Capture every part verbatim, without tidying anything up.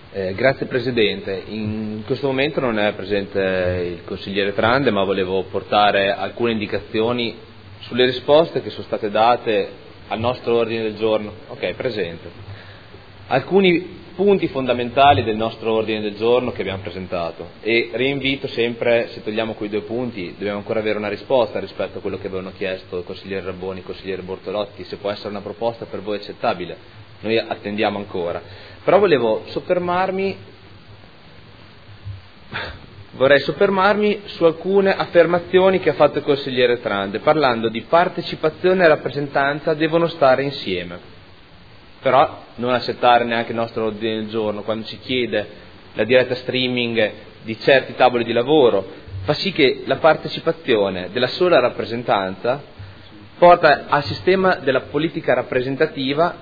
Eh, grazie Presidente. In questo momento non è presente il consigliere Trande, ma volevo portare alcune indicazioni sulle risposte che sono state date al nostro ordine del giorno. Ok, presente. Alcuni punti fondamentali del nostro ordine del giorno che abbiamo presentato, e rinvito sempre, se togliamo quei due punti, dobbiamo ancora avere una risposta rispetto a quello che avevano chiesto il consigliere Rabboni e il consigliere Bortolotti, se può essere una proposta per voi accettabile. Noi attendiamo ancora. Però volevo soffermarmi, vorrei soffermarmi su alcune affermazioni che ha fatto il consigliere Trande, parlando di partecipazione e rappresentanza devono stare insieme. Però non accettare neanche il nostro ordine del giorno quando ci chiede la diretta streaming di certi tavoli di lavoro, fa sì che la partecipazione della sola rappresentanza porta al sistema della politica rappresentativa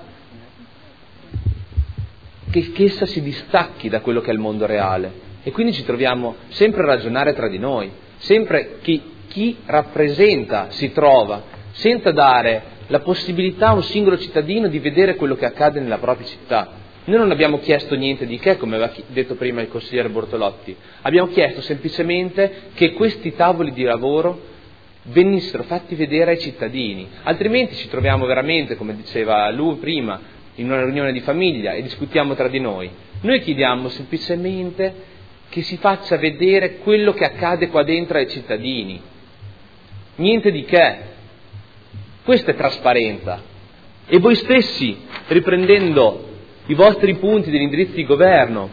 che, che essa si distacchi da quello che è il mondo reale, e quindi ci troviamo sempre a ragionare tra di noi, sempre che chi rappresenta si trova senza dare la possibilità a un singolo cittadino di vedere quello che accade nella propria città. Noi non abbiamo chiesto niente di che, come aveva detto prima il consigliere Bortolotti, abbiamo chiesto semplicemente che questi tavoli di lavoro venissero fatti vedere ai cittadini, altrimenti ci troviamo veramente, come diceva lui prima, in una riunione di famiglia e discutiamo tra di noi. Noi chiediamo semplicemente che si faccia vedere quello che accade qua dentro ai cittadini, niente di che. Questa è trasparenza. E voi stessi, riprendendo i vostri punti degli indirizzi di governo,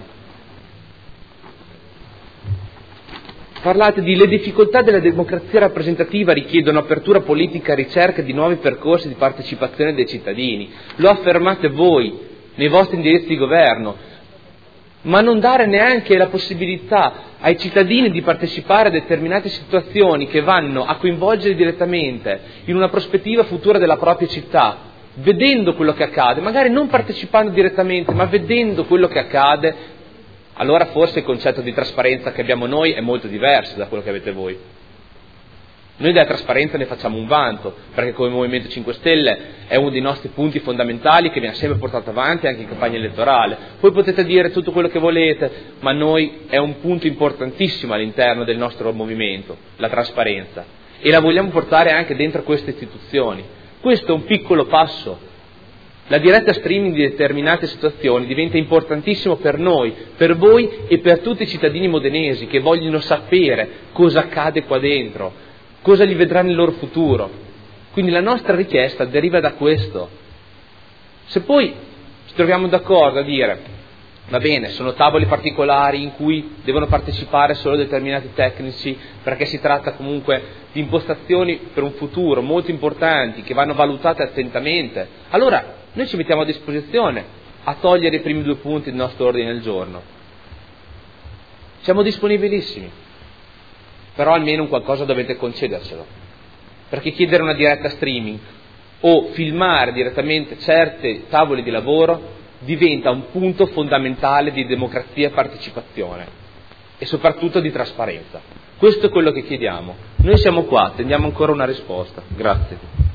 parlate di le difficoltà della democrazia rappresentativa richiedono apertura politica e ricerca di nuovi percorsi di partecipazione dei cittadini. Lo affermate voi nei vostri indirizzi di governo, ma non dare neanche la possibilità ai cittadini di partecipare a determinate situazioni che vanno a coinvolgere direttamente in una prospettiva futura della propria città, vedendo quello che accade, magari non partecipando direttamente, ma vedendo quello che accade, allora forse il concetto di trasparenza che abbiamo noi è molto diverso da quello che avete voi. Noi della trasparenza ne facciamo un vanto, perché come Movimento cinque Stelle è uno dei nostri punti fondamentali che viene sempre portato avanti anche in campagna elettorale. Poi potete dire tutto quello che volete, ma noi è un punto importantissimo all'interno del nostro movimento, la trasparenza, e la vogliamo portare anche dentro queste istituzioni. Questo è un piccolo passo. La diretta streaming di determinate situazioni diventa importantissimo per noi, per voi e per tutti i cittadini modenesi che vogliono sapere cosa accade qua dentro, cosa li vedrà nel loro futuro. Quindi la nostra richiesta deriva da questo. Se poi ci troviamo d'accordo a dire, va bene, sono tavoli particolari in cui devono partecipare solo determinati tecnici, perché si tratta comunque di impostazioni per un futuro molto importanti che vanno valutate attentamente, allora noi ci mettiamo a disposizione a togliere i primi due punti del nostro ordine del giorno. Siamo disponibilissimi. Però almeno un qualcosa dovete concedercelo, perché chiedere una diretta streaming o filmare direttamente certi tavoli di lavoro diventa un punto fondamentale di democrazia e partecipazione e soprattutto di trasparenza. Questo è quello che chiediamo. Noi siamo qua, attendiamo ancora una risposta. Grazie.